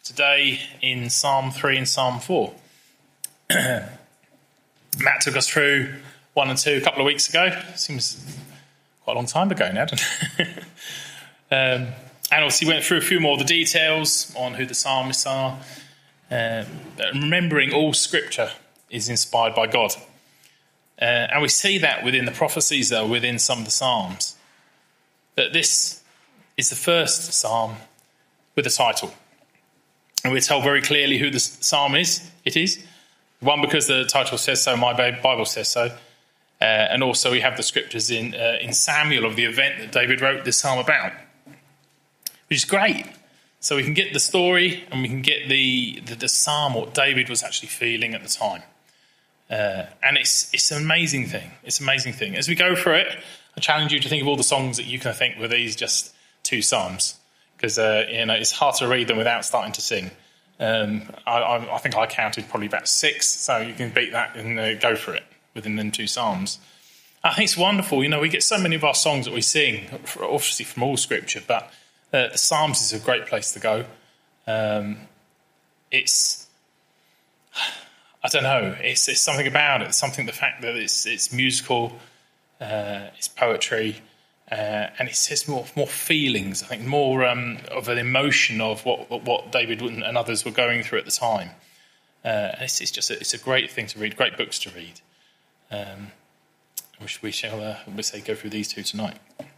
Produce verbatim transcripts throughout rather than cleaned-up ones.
today in Psalm three and Psalm four. Matt took us through one and two a couple of weeks ago. Seems quite a long time ago now, doesn't it? um, and obviously went through a few more of the details on who the psalmists are. Um, remembering all scripture is inspired by God. Uh, and we see that within the prophecies, though, within some of the psalms. That this is the first psalm with a title. And we're told very clearly who the psalm is. It is. One, because the title says so, my Bible says so. Uh, and also we have the scriptures in uh, in Samuel of the event that David wrote this psalm about. Which is great. So we can get the story and we can get the, the, the psalm, what David was actually feeling at the time. Uh, and it's it's an amazing thing. It's an amazing thing. As we go through it, I challenge you to think of all the songs that you can think were these just two psalms. Because uh, you know, it's hard to read them without starting to sing. Um, I, I, I think I counted probably about six, so you can beat that and uh, go for it within them two psalms. I think it's wonderful. You know, we get so many of our songs that we sing, obviously from all scripture, but uh, the Psalms is a great place to go. Um, it's, I don't know, it's, it's something about it. Something, the fact that it's it's musical, uh, it's poetry. Uh, and it says more more feelings, I think, more um, of an emotion of what what David and others were going through at the time. Uh, and it's, it's just a, it's a great thing to read, great books to read. Um, we, we shall, uh, we say, go through these two tonight.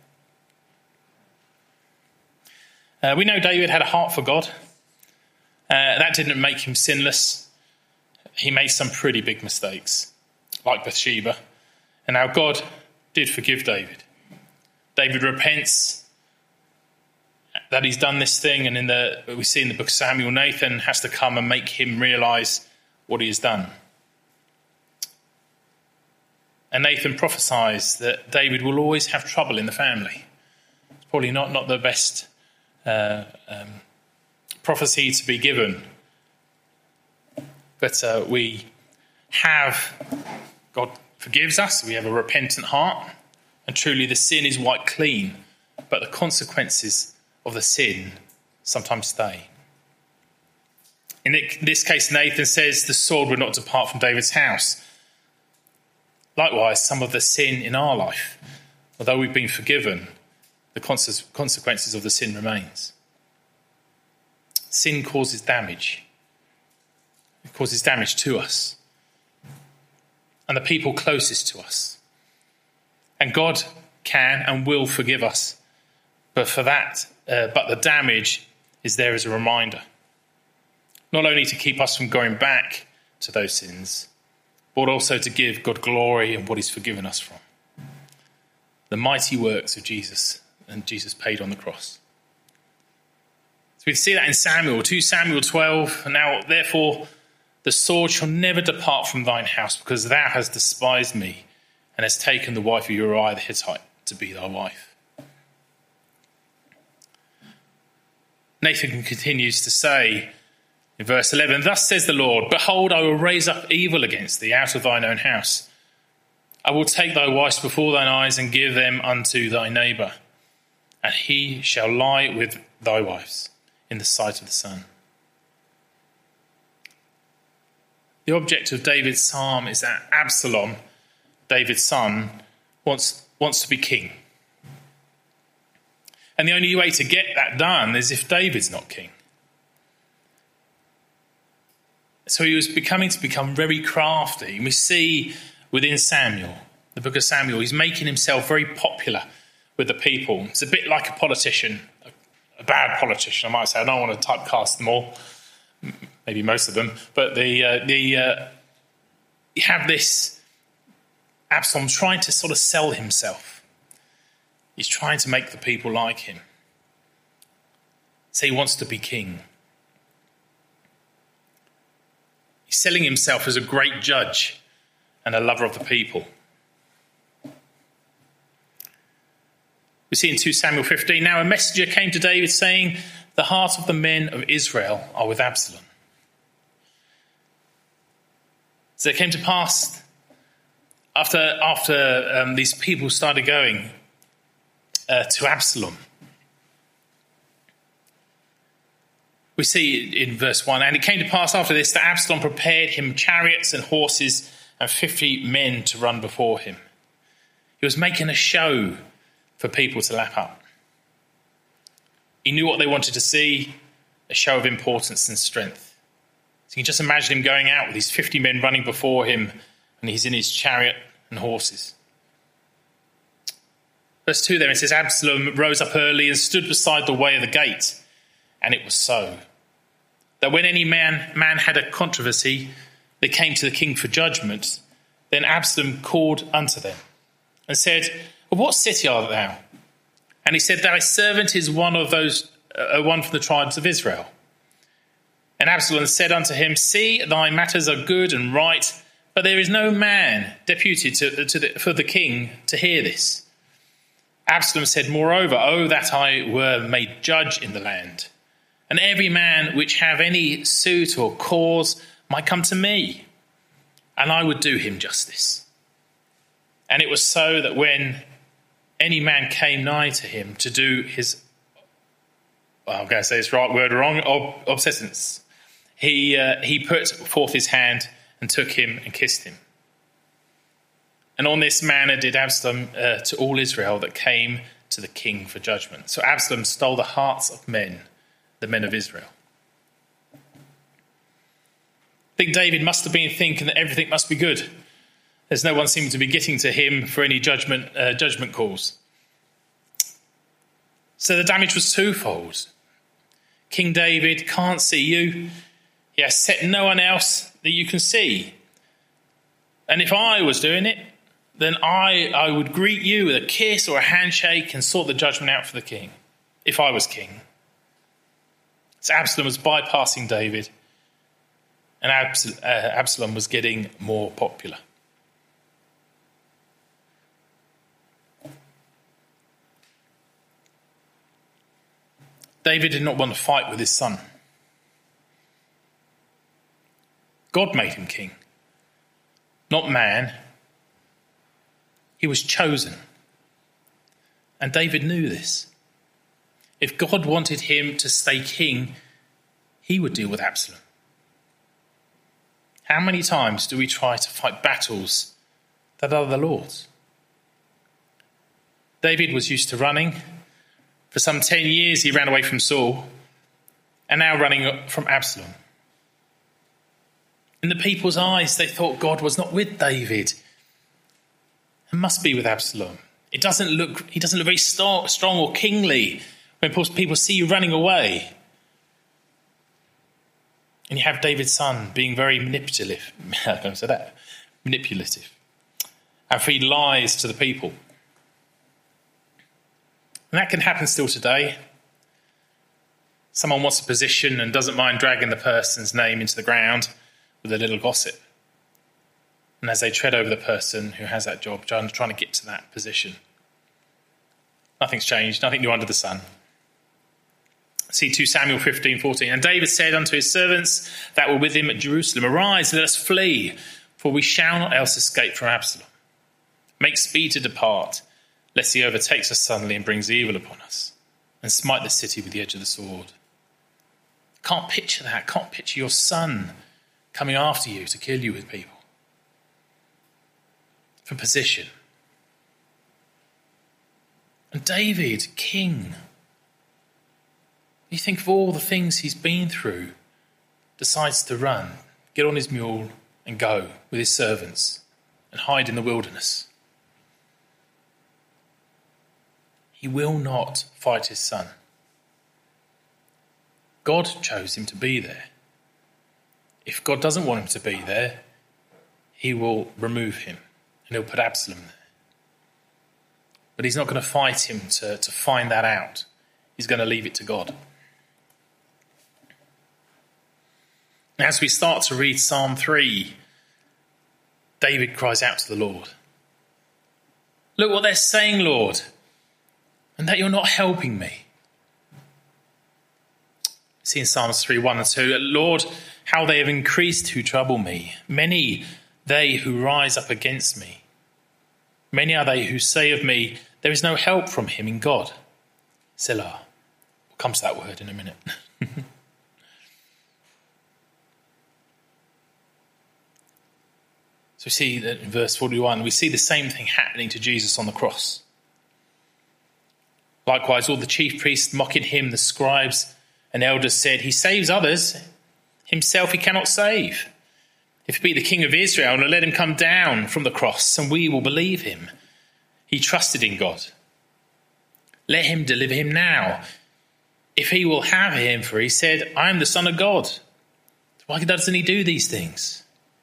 Uh, we know David had a heart for God. Uh, that didn't make him sinless. He made some pretty big mistakes, like Bathsheba. And now God did forgive David. David repents that he's done this thing, and in the we see in the book of Samuel, Nathan has to come and make him realise what he has done. And Nathan prophesies that David will always have trouble in the family. It's probably not, not the best uh, um, prophecy to be given. But uh, we have, God forgives us, we have a repentant heart. And truly the sin is wiped clean, but the consequences of the sin sometimes stay. In this case, Nathan says the sword would not depart from David's house. Likewise, some of the sin in our life, although we've been forgiven, the consequences of the sin remains. Sin causes damage. It causes damage to us and the people closest to us. And God can and will forgive us. But for that, uh, but the damage is there as a reminder. Not only to keep us from going back to those sins, but also to give God glory in what he's forgiven us from. The mighty works of Jesus, and Jesus paid on the cross. So we see that in Samuel, Second Samuel twelve. And now, therefore, the sword shall never depart from thine house, because thou hast despised me, and has taken the wife of Uriah the Hittite to be thy wife. Nathan continues to say in verse eleven, thus says the Lord, behold, I will raise up evil against thee out of thine own house. I will take thy wives before thine eyes and give them unto thy neighbour, and he shall lie with thy wives in the sight of the sun. The object of David's psalm is that Absalom, David's son, wants wants to be king. And the only way to get that done is if David's not king. So he was becoming to become very crafty. And we see within Samuel, the book of Samuel, he's making himself very popular with the people. It's a bit like a politician, a, a bad politician, I might say. I don't want to typecast them all, maybe most of them. But the uh, the uh, you have this Absalom trying to sort of sell himself. He's trying to make the people like him. So he wants to be king. He's selling himself as a great judge and a lover of the people. We see in Second Samuel fifteen, now a messenger came to David saying, the heart of the men of Israel are with Absalom. So it came to pass After after um, these people started going uh, to Absalom, We see in verse one, and it came to pass after this that Absalom prepared him chariots and horses and fifty men to run before him. He was making a show for people to lap up. He knew what they wanted to see, a show of importance and strength. So you can just imagine him going out with these fifty men running before him, and he's in his chariot and horses. Verse two there, it says, Absalom rose up early and stood beside the way of the gate. And it was so, that when any man, man had a controversy, they came to the king for judgment. Then Absalom called unto them and said, of what city art thou? And he said, thy servant is one of those, uh, one from the tribes of Israel. And Absalom said unto him, see, thy matters are good and right, but there is no man deputed to, to the, for the king to hear this. Absalom said, moreover, oh, that I were made judge in the land, and every man which have any suit or cause might come to me, and I would do him justice. And it was so that when any man came nigh to him to do his, well, I'm going to say this right word wrong, ob- obsessence, he, uh, he put forth his hand and took him and kissed him. And on this manner did Absalom uh, to all Israel that came to the king for judgment. So Absalom stole the hearts of men, the men of Israel. I think David must have been thinking that everything must be good. There's no one seeming to be getting to him for any judgment uh, judgment calls. So the damage was twofold. King David can't see you. He has set no one else that you can see. And if I was doing it, then I, I would greet you with a kiss or a handshake and sort the judgment out for the king, if I was king. So Absalom was bypassing David, and Abs- uh, Absalom was getting more popular. David did not want to fight with his son. God made him king, not man. He was chosen. And David knew this. If God wanted him to stay king, he would deal with Absalom. How many times do we try to fight battles that are the Lord's? David was used to running. For some ten years he ran away from Saul, and now running from Absalom. In the people's eyes, they thought God was not with David. It must be with Absalom. It doesn't look, he doesn't look very strong, strong or kingly when people see you running away. And you have David's son being very manipulative. I don't say that. Manipulative. And feed lies to the people. And that can happen still today. Someone wants a position and doesn't mind dragging the person's name into the ground with a little gossip. And as they tread over the person who has that job, trying to get to that position. Nothing's changed, nothing new under the sun. See two Samuel fifteen fourteen. And David said unto his servants that were with him at Jerusalem, arise, let us flee, for we shall not else escape from Absalom. Make speed to depart, lest he overtakes us suddenly and brings evil upon us, and smite the city with the edge of the sword. Can't picture that. Can't picture your son coming after you to kill you with people. For position. And David, king, you think of all the things he's been through, decides to run, get on his mule and go with his servants and hide in the wilderness. He will not fight his son. God chose him to be there. If God doesn't want him to be there, he will remove him. And he'll put Absalom there. But he's not going to fight him to, to find that out. He's going to leave it to God. As we start to read Psalm three, David cries out to the Lord. Look what they're saying, Lord, and that you're not helping me. See in Psalms three, one and two, Lord, how they have increased who trouble me. Many they who rise up against me. Many are they who say of me, there is no help from him in God. Selah. We'll come to that word in a minute. So we see that in verse forty-one, we see the same thing happening to Jesus on the cross. Likewise, all the chief priests mocking him, the scribes and elders said, he saves others, himself he cannot save. If he be the King of Israel, let him come down from the cross and we will believe him. He trusted in God. Let him deliver him now. If he will have him, for he said, I am the Son of God. Why doesn't he do these things?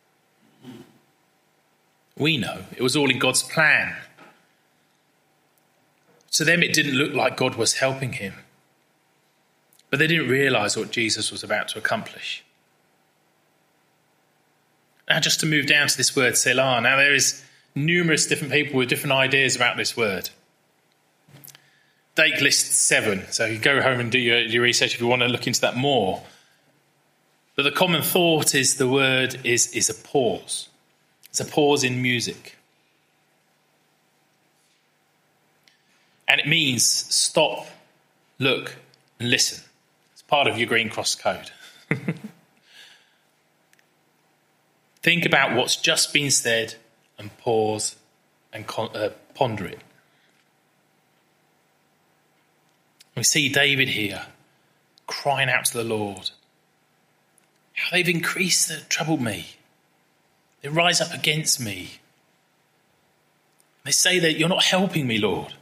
We know it was all in God's plan. To them, it didn't look like God was helping him. But they didn't realise what Jesus was about to accomplish. Now, just to move down to this word, Selah. Now, there is numerous different people with different ideas about this word. Dake lists seven, so you go home and do your, your research if you want to look into that more. But the common thought is the word is, is a pause. It's a pause in music. And it means stop, look, and listen. It's part of your Green Cross code. Think about what's just been said and pause and con- uh, ponder it. We see David here crying out to the Lord. How they've increased that troubled me. They rise up against me. They say that you're not helping me, Lord.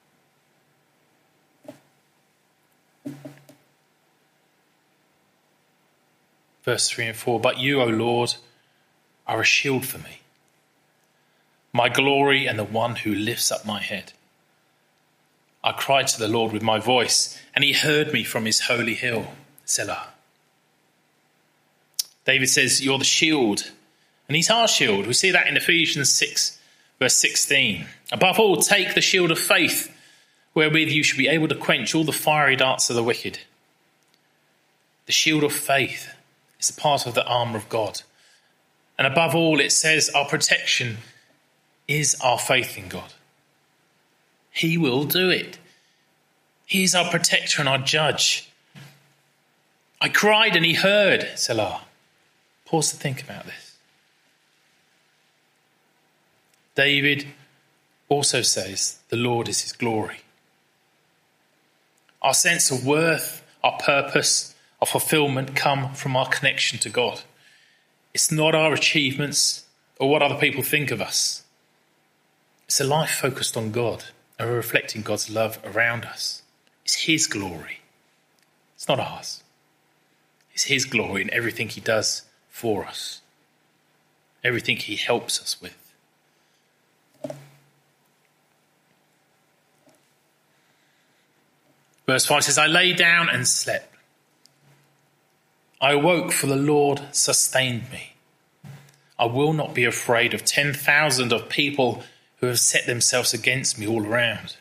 Verse three and four, but you, O Lord, are a shield for me, my glory and the one who lifts up my head. I cried to the Lord with my voice, and he heard me from his holy hill, Selah. David says, you're the shield, and he's our shield. We see that in Ephesians six, verse sixteen. Above all, take the shield of faith, wherewith you should be able to quench all the fiery darts of the wicked. The shield of faith is a part of the armour of God. And above all, it says our protection is our faith in God. He will do it. He is our protector and our judge. I cried and he heard, Selah. Pause to think about this. David also says the Lord is his glory. Our sense of worth, our purpose, our fulfillment come from our connection to God. It's not our achievements or what other people think of us. It's a life focused on God and we're reflecting God's love around us. It's his glory. It's not ours. It's his glory in everything he does for us. Everything he helps us with. Verse five says, I lay down and slept. I awoke, for the Lord sustained me. I will not be afraid of ten thousand of people who have set themselves against me all around.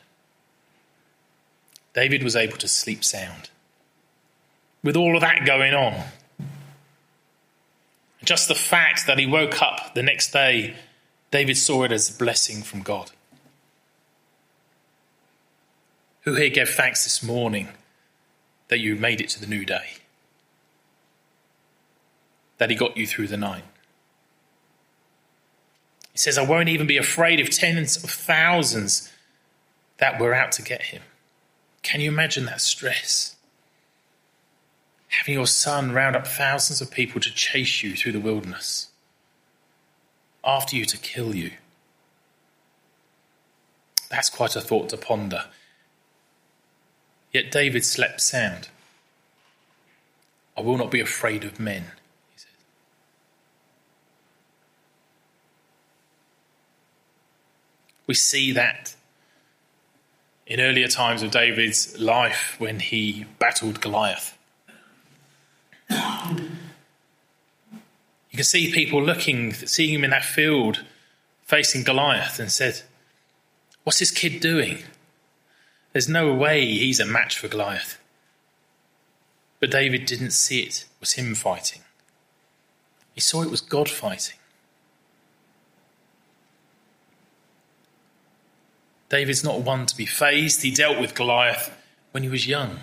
David was able to sleep sound. With all of that going on, just the fact that he woke up the next day, David saw it as a blessing from God. Who here gave thanks this morning that you made it to the new day? That he got you through the night? He says, I won't even be afraid of tens of thousands that were out to get him. Can you imagine that stress? Having your son round up thousands of people to chase you through the wilderness, after you to kill you. That's quite a thought to ponder. Yet David slept sound. I will not be afraid of men, he says. We see that in earlier times of David's life when he battled Goliath. You can see people looking, seeing him in that field, facing Goliath, and said, what's this kid doing? There's no way he's a match for Goliath. But David didn't see it was him fighting. He saw it was God fighting. David's not one to be fazed. He dealt with Goliath when he was young.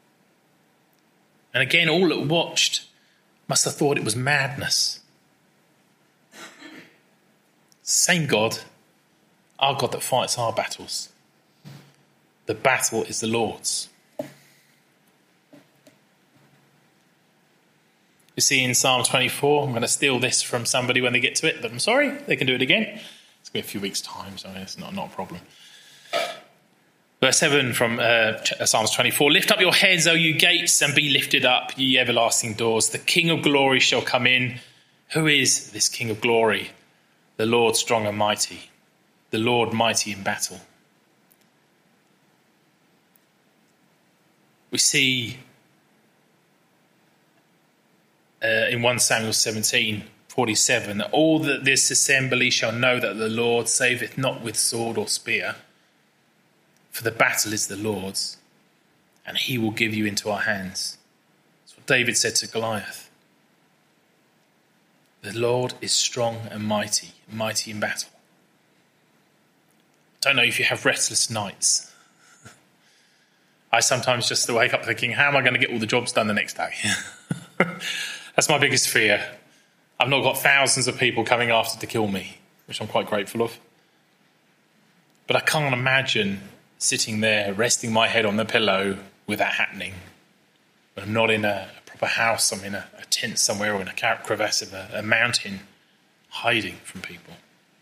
And again, all that watched must have thought it was madness. Same God, our God that fights our battles. The battle is the Lord's. You see in Psalm twenty-four, I'm going to steal this from somebody when they get to it, but I'm sorry, they can do it again. It's going to be a few weeks' time, so it's not, not a problem. Verse seven from uh, Psalms twenty-four, lift up your heads, O you gates, and be lifted up, ye everlasting doors. The King of glory shall come in. Who is this King of glory? The Lord strong and mighty, the Lord mighty in battle. We see uh, in First Samuel seventeen forty-seven that all that this assembly shall know that the Lord saveth not with sword or spear, for the battle is the Lord's, and he will give you into our hands. That's what David said to Goliath. The Lord is strong and mighty, mighty in battle. Don't know if you have restless nights. I sometimes just wake up thinking, how am I going to get all the jobs done the next day? That's my biggest fear. I've not got thousands of people coming after to kill me, which I'm quite grateful of. But I can't imagine sitting there, resting my head on the pillow with that happening. But I'm not in a proper house. I'm in a, a tent somewhere or in a crevasse of a, a mountain, hiding from people.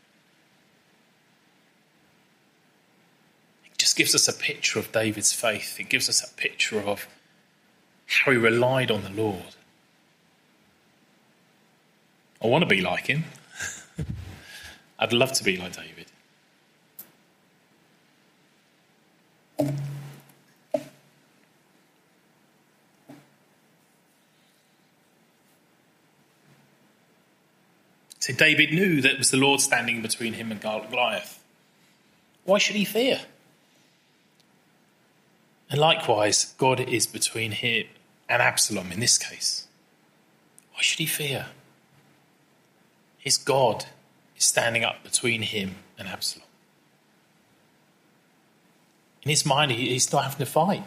It just gives us a picture of David's faith. It gives us a picture of how he relied on the Lord. I want to be like him. I'd love to be like David. So David knew that it was the Lord standing between him and Goliath. Why should he fear? And likewise, God is between him and Absalom in this case. Why should he fear? His God is standing up between him and Absalom. In his mind, he's not having to fight.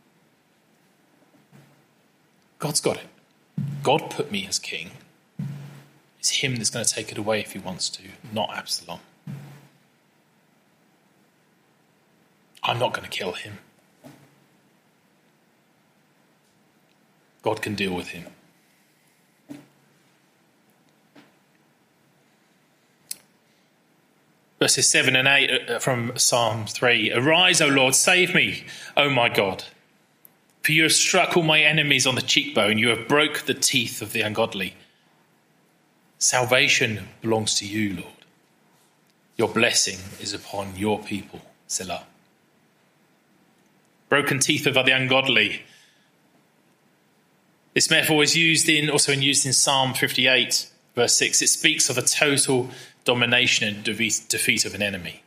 God's got it. God put me as king. It's him that's going to take it away if he wants to, not Absalom. I'm not going to kill him. God can deal with him. Verses seven and eight from Psalm three. Arise, O Lord, save me, O my God. For you have struck all my enemies on the cheekbone. You have broke the teeth of the ungodly. Salvation belongs to you, Lord. Your blessing is upon your people. Selah. Broken teeth of the ungodly. This metaphor is used in, also used in Psalm fifty-eight, verse six. It speaks of a total domination and defeat of an enemy.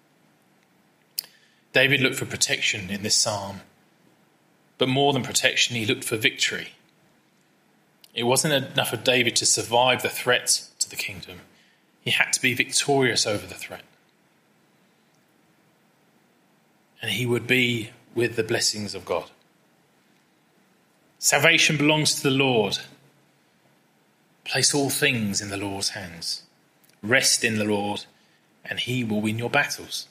David looked for protection in this psalm, but more than protection, he looked for victory. It wasn't enough of David to survive the threat to the kingdom. He had to be victorious over the threat. And he would be with the blessings of God. Salvation belongs to the Lord. Place all things in the Lord's hands. Rest in the Lord, and he will win your battles.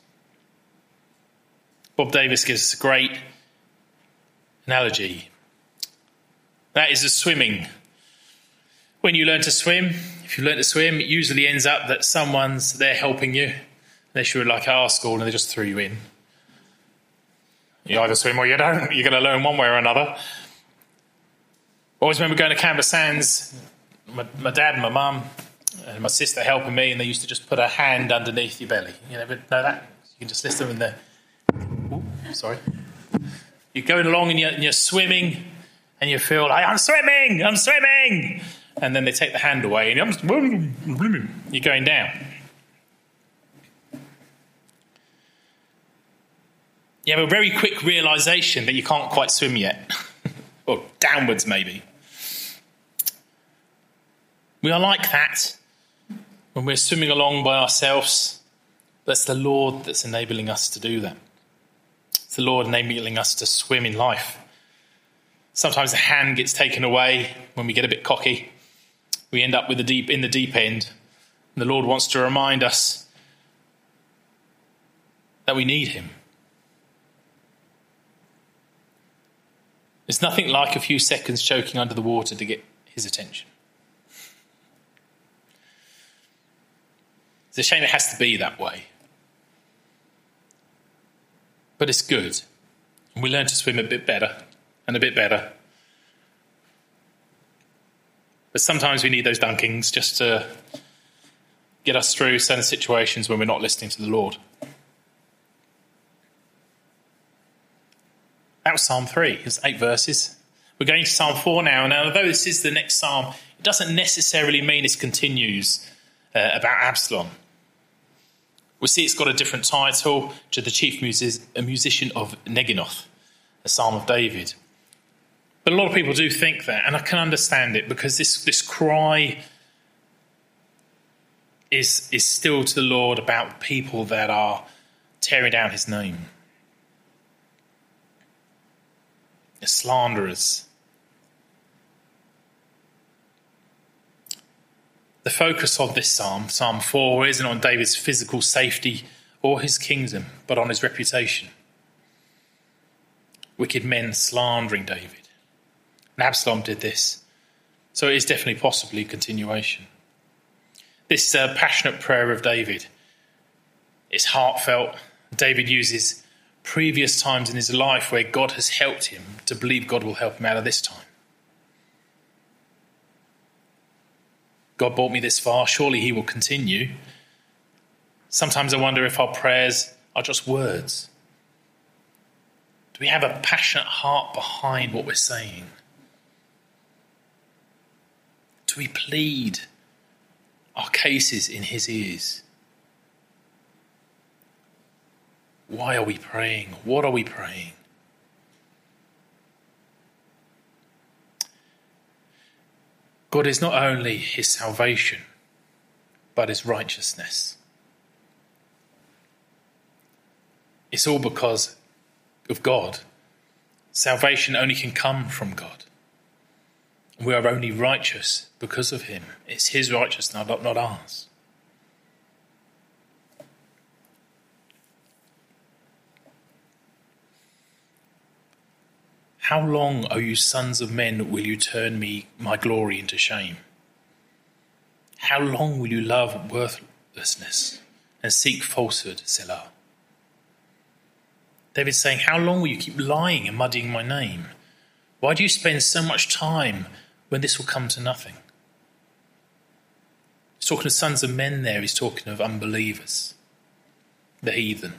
Bob Davis gives us a great analogy. That is as swimming. When you learn to swim, if you learn to swim, it usually ends up that someone's there helping you. Unless you're like our school and they just threw you in. You either swim or you don't. You're going to learn one way or another. Always remember going to Canvas Sands, my, my dad and my mum and my sister helping me, and they used to just put a hand underneath your belly. You never know that? You can just list them in there. Ooh, sorry. You're going along and you're, and you're swimming, and you feel like, I'm swimming, I'm swimming. And then they take the hand away, and you're, you're going down. You have a very quick realisation that you can't quite swim yet. Or downwards, maybe. We are like that when we're swimming along by ourselves. That's the Lord that's enabling us to do that. It's the Lord enabling us to swim in life. Sometimes the hand gets taken away when we get a bit cocky. We end up with the deep in the deep end. The Lord wants to remind us that we need him. It's nothing like a few seconds choking under the water to get his attention. It's a shame it has to be that way. But it's good. And we learn to swim a bit better and a bit better. But sometimes we need those dunkings just to get us through certain situations when we're not listening to the Lord. That was Psalm three. It was eight verses. We're going to Psalm four now. Now, although this is the next psalm, it doesn't necessarily mean it continues uh, about Absalom. We see it's got a different title, to the chief music- a musician of Neginoth, a psalm of David. But a lot of people do think that, and I can understand it, because this, this cry is, is still to the Lord about people that are tearing down his name. The slanderers. The focus of this psalm, Psalm four, isn't on David's physical safety or his kingdom, but on his reputation. Wicked men slandering David. And Absalom did this. So it is definitely possibly a continuation. This uh, passionate prayer of David, it's heartfelt. David uses previous times in his life where God has helped him to believe God will help him out of this time. God brought me this far, surely he will continue. Sometimes I wonder if our prayers are just words. Do we have a passionate heart behind what we're saying? Do we plead our cases in his ears? Why are we praying? What are we praying? God is not only his salvation, but his righteousness. It's all because of God. Salvation only can come from God. We are only righteous because of him. It's his righteousness, not, not ours. How long, O you sons of men, will you turn me, my glory, into shame? How long will you love worthlessness and seek falsehood, Selah? David's saying, how long will you keep lying and muddying my name? Why do you spend so much time when this will come to nothing? He's talking to sons of men there. He's talking of unbelievers, the heathen.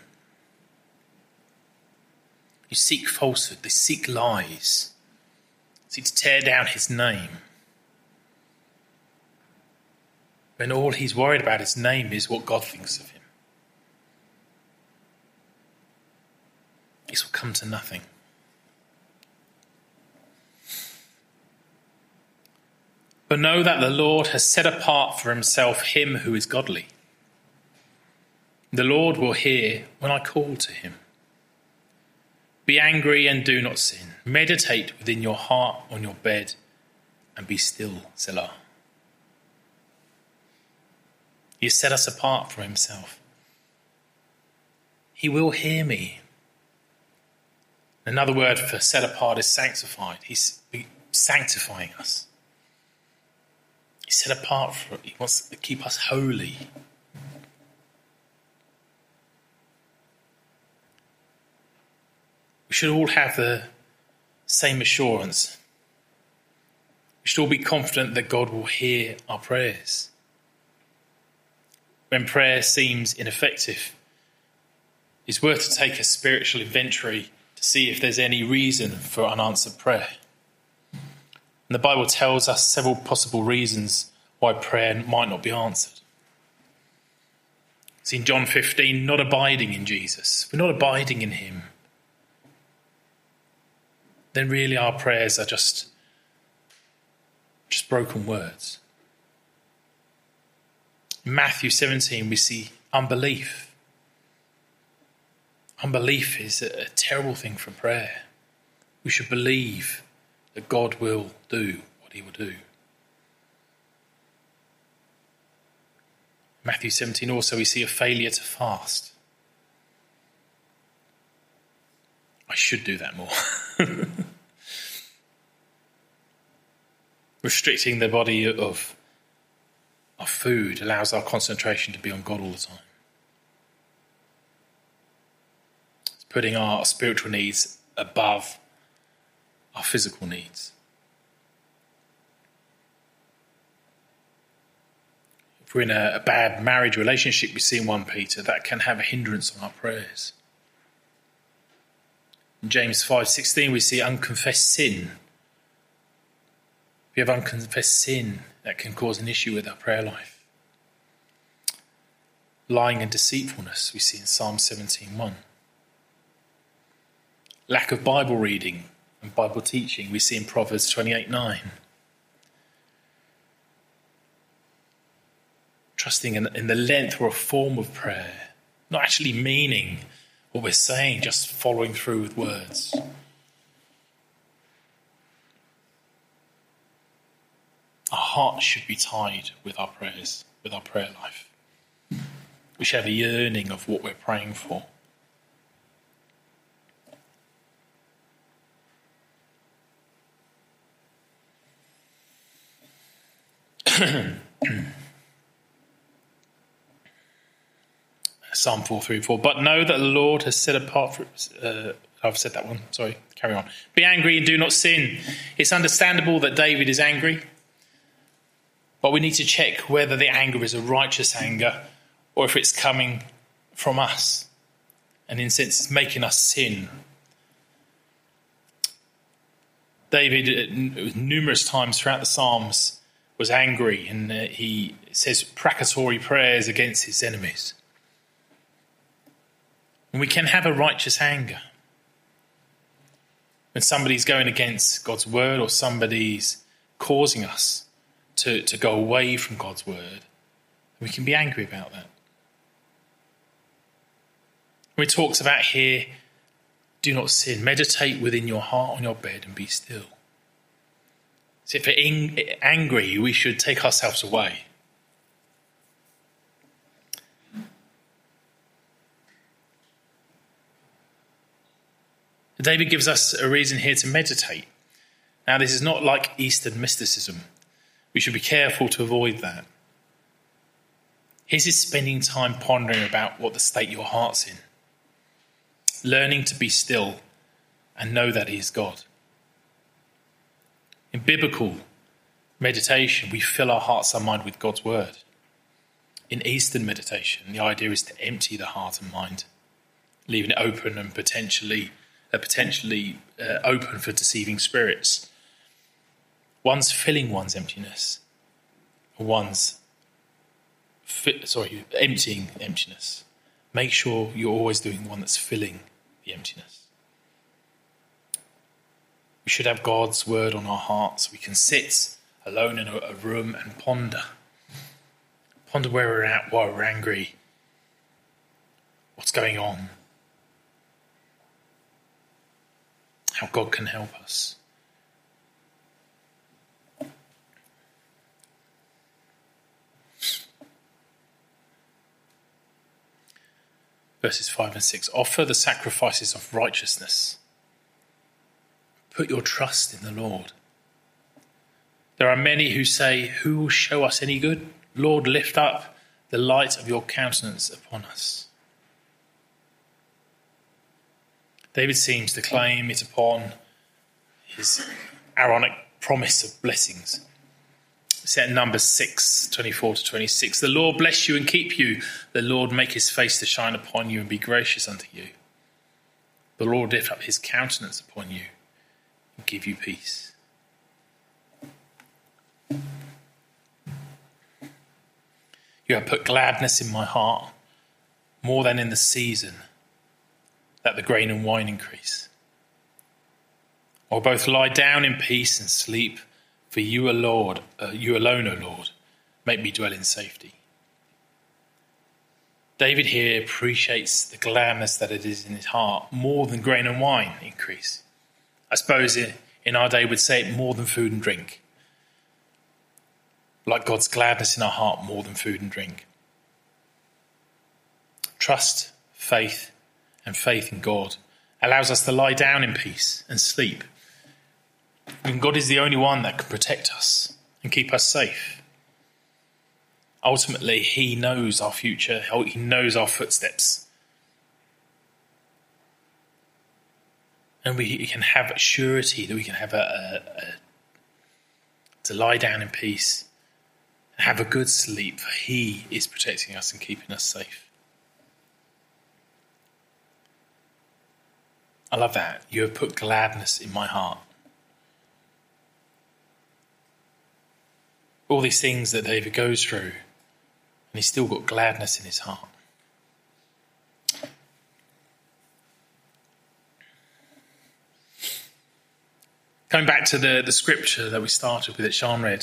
You seek falsehood, they seek lies, seek to tear down his name. When all he's worried about his name is what God thinks of him. This will come to nothing. But know that the Lord has set apart for himself him who is godly. The Lord will hear when I call to him. Be angry and do not sin. Meditate within your heart on your bed and be still, Selah. He has set us apart for himself. He will hear me. Another word for set apart is sanctified. He's sanctifying us. He's set apart for it. He wants to keep us holy. We should all have the same assurance. We should all be confident that God will hear our prayers. When prayer seems ineffective, it's worth to take a spiritual inventory to see if there's any reason for unanswered prayer. And the Bible tells us several possible reasons why prayer might not be answered. It's in John fifteen, not abiding in Jesus. We're not abiding in him. Then really our prayers are just, just broken words. In Matthew seventeen, we see unbelief. Unbelief is a, a terrible thing for prayer. We should believe that God will do what he will do. Matthew seventeen also we see a failure to fast. I should do that more. Restricting the body of, of food allows our concentration to be on God all the time. It's putting our spiritual needs above our physical needs. If we're in a, a bad marriage relationship, we see in First Peter, that can have a hindrance on our prayers. In James five sixteen, we see unconfessed sin. If we have unconfessed sin, that can cause an issue with our prayer life. Lying and deceitfulness, we see in Psalm seventeen one. Lack of Bible reading and Bible teaching, we see in Proverbs twenty-eight nine. Trusting in, in the length or a form of prayer, not actually meaning what we're saying, just following through with words. Our heart should be tied with our prayers, with our prayer life. We should have a yearning of what we're praying for. Psalm four three four. But know that the Lord has set apart for, uh, I've said that one, sorry, carry on. Be angry and do not sin. It's understandable that David is angry, but we need to check whether the anger is a righteous anger or if it's coming from us and in a sense it's making us sin. David, numerous times throughout the Psalms, was angry, and uh, he says placatory prayers against his enemies. And we can have a righteous anger. When somebody's going against God's word or somebody's causing us to, to go away from God's word, we can be angry about that. When it talks about here, do not sin, meditate within your heart on your bed and be still. So if we're angry, we should take ourselves away. David gives us a reason here to meditate. Now, this is not like Eastern mysticism. We should be careful to avoid that. His is spending time pondering about what the state your heart's in. Learning to be still and know that he is God. In biblical meditation, we fill our hearts and mind with God's word. In Eastern meditation, the idea is to empty the heart and mind, leaving it open and potentially uh, potentially uh, open for deceiving spirits. One's filling one's emptiness, one's fi- sorry, emptying emptiness. Make sure you're always doing one that's filling the emptiness. We should have God's word on our hearts. We can sit alone in a, a room and ponder. Ponder where we're at, why we're angry, what's going on, how God can help us. Verses five and six. Offer the sacrifices of righteousness. Put your trust in the Lord. There are many who say, who will show us any good? Lord, lift up the light of your countenance upon us. David seems to claim it upon his Aaronic promise of blessings. Set in Numbers six, twenty-four to twenty-six. The Lord bless you and keep you. The Lord make his face to shine upon you and be gracious unto you. The Lord lift up his countenance upon you and give you peace. You have put gladness in my heart more than in the season that the grain and wine increase. I'll both lie down in peace and sleep, for you, O Lord, uh, you alone, O Lord, make me dwell in safety. David here appreciates the gladness that it is in his heart more than grain and wine increase. I suppose in our day we'd say it more than food and drink. Like God's gladness in our heart more than food and drink. trust, faith, and faith in God allows us to lie down in peace and sleep. And God is the only one that can protect us and keep us safe. Ultimately, he knows our future. He knows our footsteps. And we can have surety that we can have a, a, a to lie down in peace and have a good sleep, for he is protecting us and keeping us safe. I love that. You have put gladness in my heart. All these things that David goes through, and he's still got gladness in his heart. Coming back to the, the scripture that we started with that Sean read.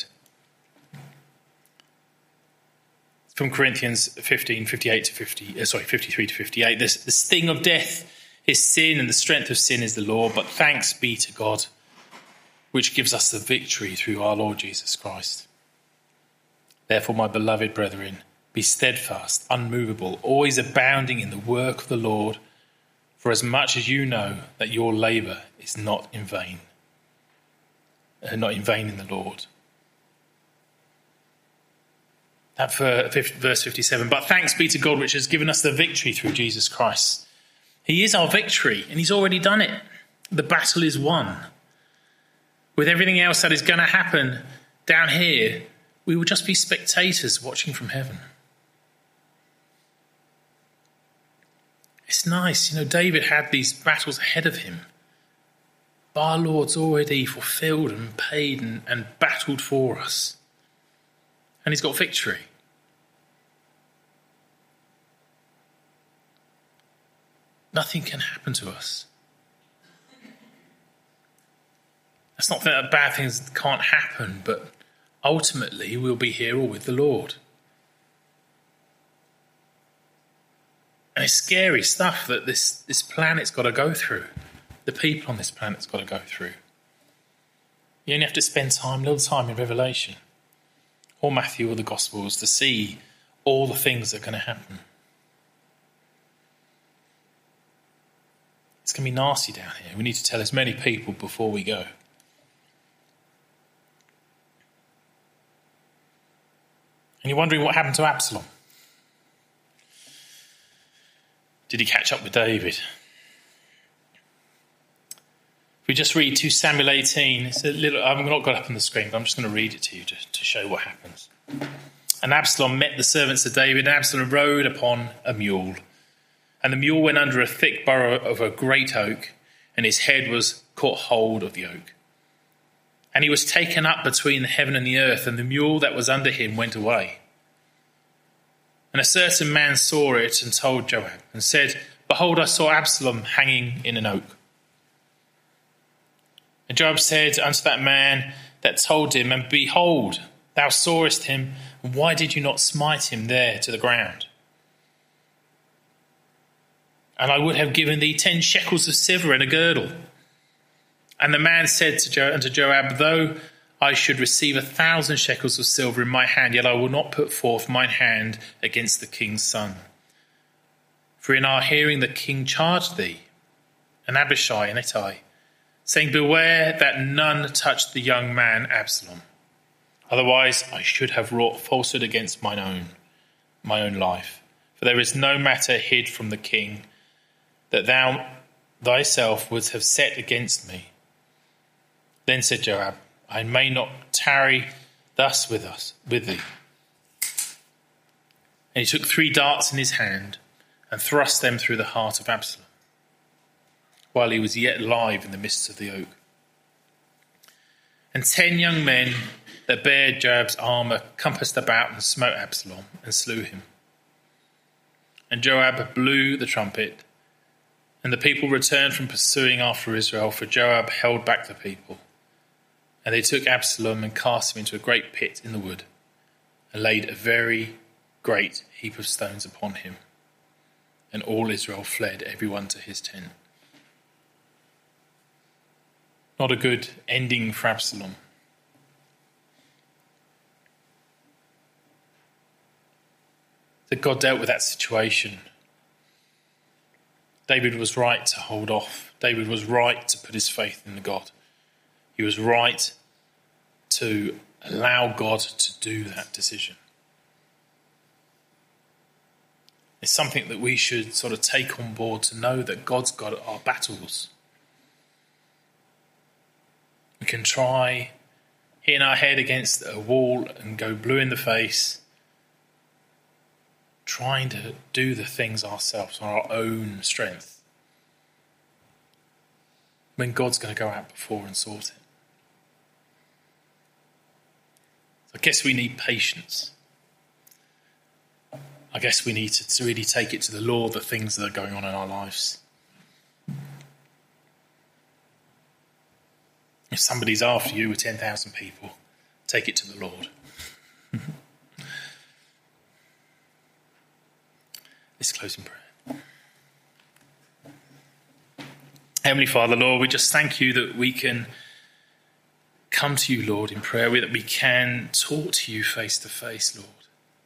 It's from Corinthians fifteen, fifty-eight to fifty, uh, sorry, fifty-three to fifty-eight. This, the sting of death is sin, and the strength of sin is the law. But thanks be to God, which gives us the victory through our Lord Jesus Christ. Therefore, my beloved brethren, be steadfast, unmovable, always abounding in the work of the Lord, for as much as you know that your labour is not in vain. Uh, not in vain in the Lord. That for verse fifty-seven. But thanks be to God, which has given us the victory through Jesus Christ. He is our victory, and he's already done it. The battle is won. With everything else that is going to happen down here, we will just be spectators watching from heaven. It's nice, you know, David had these battles ahead of him. But our Lord's already fulfilled and paid and, and battled for us. And he's got victory. Nothing can happen to us. That's not that bad things can't happen, but ultimately we'll be here all with the Lord. And it's scary stuff that this, this planet's got to go through. The people on this planet's got to go through. You only have to spend time, little time in Revelation or Matthew or the Gospels to see all the things that are going to happen. It's going to be nasty down here. We need to tell as many people before we go. And you're wondering what happened to Absalom. Did he catch up with David? If we just read Second Samuel eighteen, it's a little, I've not got it up on the screen, but I'm just going to read it to you to, to show what happens. And Absalom met the servants of David, and Absalom rode upon a mule. And the mule went under a thick burrow of a great oak, and his head was caught hold of the oak. And he was taken up between the heaven and the earth, and the mule that was under him went away. And a certain man saw it and told Joab, and said, Behold, I saw Absalom hanging in an oak. And Joab said unto that man that told him, And behold, thou sawest him, and why did you not smite him there to the ground? And I would have given thee ten shekels of silver and a girdle. And the man said to jo- unto Joab, Though I should receive a thousand shekels of silver in my hand, yet I will not put forth mine hand against the king's son. For in our hearing the king charged thee, and Abishai and Ittai, saying, Beware that none touch the young man Absalom. Otherwise I should have wrought falsehood against mine own, my own life. For there is no matter hid from the king that thou thyself wouldst have set against me. Then said Joab, I may not tarry thus with us, with thee. And he took three darts in his hand and thrust them through the heart of Absalom, while he was yet alive in the midst of the oak. And ten young men that bare Joab's armour compassed about and smote Absalom and slew him. And Joab blew the trumpet, and the people returned from pursuing after Israel, for Joab held back the people. And they took Absalom and cast him into a great pit in the wood, and laid a very great heap of stones upon him. And all Israel fled, every one to his tent. Not a good ending for Absalom. That God dealt with that situation David was right to hold off. David was right to put his faith in God. He was right to allow God to do that decision. It's something that we should sort of take on board, to know that God's got our battles. We can try hitting our head against a wall and go blue in the face, trying to do the things ourselves on our own strength, when God's going to go out before and sort it. So I guess we need patience. I guess we need to really take it to the Lord, the things that are going on in our lives. If somebody's after you with ten thousand people, take it to the Lord. Let's close in prayer. Heavenly Father, Lord, we just thank you that we can come to you, Lord, in prayer, that we can talk to you face to face, Lord.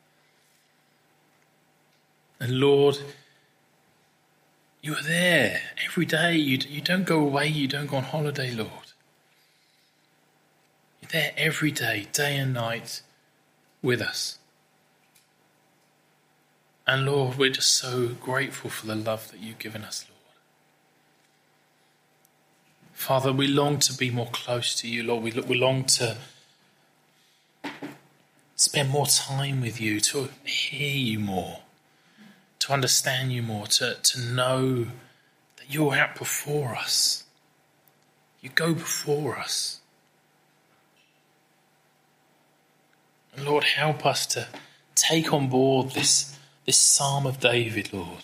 And Lord, you are there every day. You, you don't go away. You don't go on holiday, Lord. You're there every day, day and night, with us. And Lord, we're just so grateful for the love that you've given us, Lord. Father, we long to be more close to you, Lord. We, we long to spend more time with you, to hear you more, to understand you more, to, to know that you're out before us. You go before us. And Lord, help us to take on board this, this Psalm of David, Lord.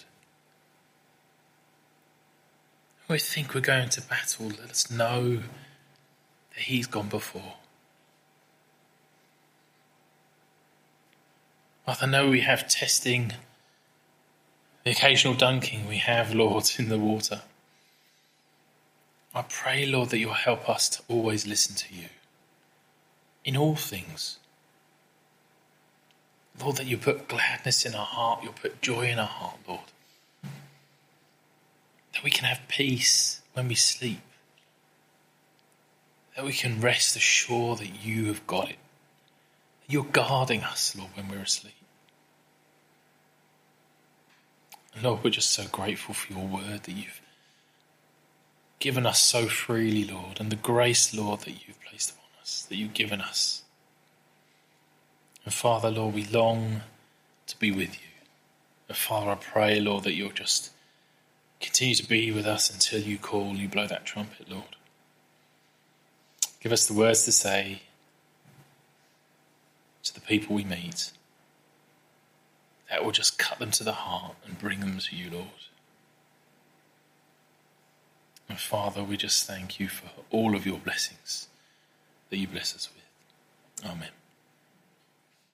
When we think we're going to battle, let us know that he's gone before. Father, I know we have testing, the occasional dunking we have, Lord, in the water. I pray, Lord, that you'll help us to always listen to you in all things. Lord, that you put gladness in our heart, you'll put joy in our heart, Lord. That we can have peace when we sleep. That we can rest assured that you have got it. That you're guarding us, Lord, when we're asleep. And Lord, we're just so grateful for your word that you've given us so freely, Lord, and the grace, Lord, that you've placed upon us, that you've given us. And Father, Lord, we long to be with you. And Father, I pray, Lord, that you'll just continue to be with us until you call, you blow that trumpet, Lord. Give us the words to say to the people we meet that will just cut them to the heart and bring them to you, Lord. And Father, we just thank you for all of your blessings that you bless us with. Amen.